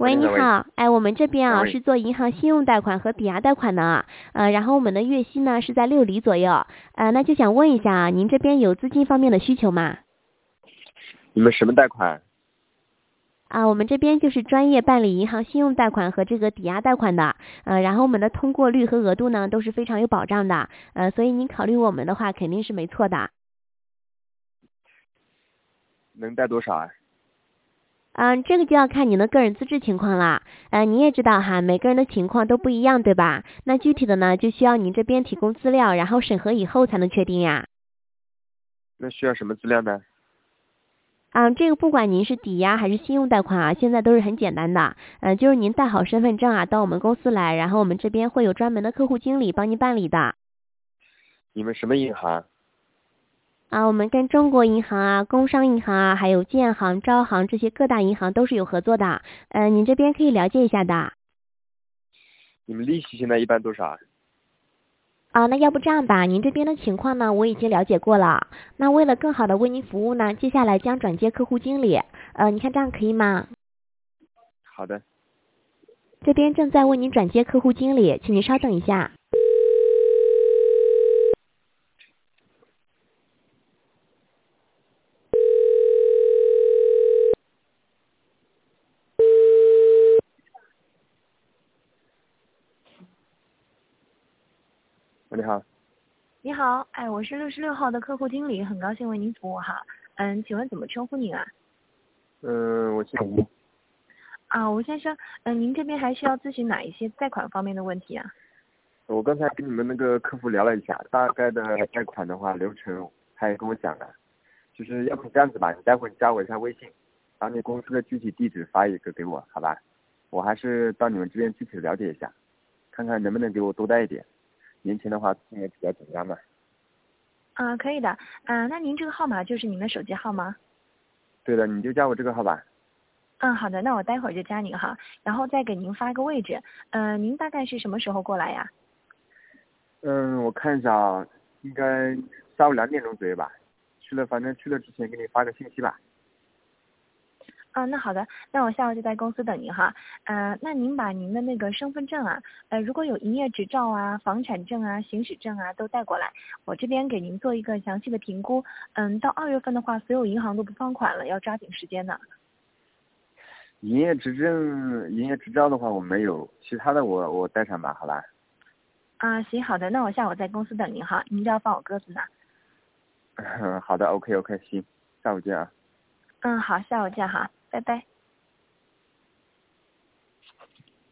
喂，你喂， 好，哎，我们这边啊哪位？ 是做银行信用贷款和抵押贷款的啊，然后我们的月息呢是在6厘左右，那就想问一下啊，您这边有资金方面的需求吗？ 你们什么贷款？ 啊，我们这边就是专业办理银行信用贷款和这个抵押贷款的，然后我们的通过率和额度呢都是非常有保障的，所以您考虑我们的话肯定是没错的。 能贷多少啊？ 这个就要看您的个人资质情况啦。你也知道哈，每个人的情况都不一样，对吧？那具体的呢，就需要您这边提供资料，然后审核以后才能确定呀。 那需要什么资料呢？ 这个不管您是抵押还是信用贷款啊，现在都是很简单的。就是您带好身份证啊，到我们公司来，然后我们这边会有专门的客户经理帮您办理的。 你们什么银行？ 我们跟中国银行啊、工商银行啊，还有建行、招行这些各大银行都是有合作的。您这边可以了解一下的。 你们利息现在一般多少啊？ 那要不这样吧，您这边的情况呢，我已经了解过了。那为了更好的为您服务呢，接下来将转接客户经理。你看这样可以吗？ 好的。 这边正在为您转接客户经理，请您稍等一下。 你好。 你好，我是66号的客户经理，很高兴为您服务哈。请问怎么称呼您啊？ 我姓吴。 吴先生，您这边还需要咨询哪一些贷款方面的问题啊？ 我刚才跟你们那个客服聊了一下，大概的贷款的话流程，他也跟我讲了，就是要不这样子吧，你待会儿加我一下微信，把你公司的具体地址发一个给我，好吧？我还是到你们这边具体了解一下，看看能不能给我多贷一点。年前的话也比较紧张嘛。 可以的。那您这个号码就是您的手机号吗？ 对的，你就加我这个号吧。 好的，那我待会儿就加您哈，然后再给您发个位置。您大概是什么时候过来呀？ 我看一下啊，应该下午2点钟左右吧。反正去了之前给你发个信息吧。 那好的，那我下午就在公司等您哈。那您把您的那个身份证啊，如果有营业执照啊、房产证啊、行驶证啊都带过来，我这边给您做一个详细的评估。到2月份的话，所有银行都不放款了，要抓紧时间的。 营业执照的话我没有，其他的我带上吧，好吧？ 行，好的，那我下午在公司等您哈，您就要放我鸽子呢。 好的，OK，行，下午见啊。 好，下午见哈，拜拜。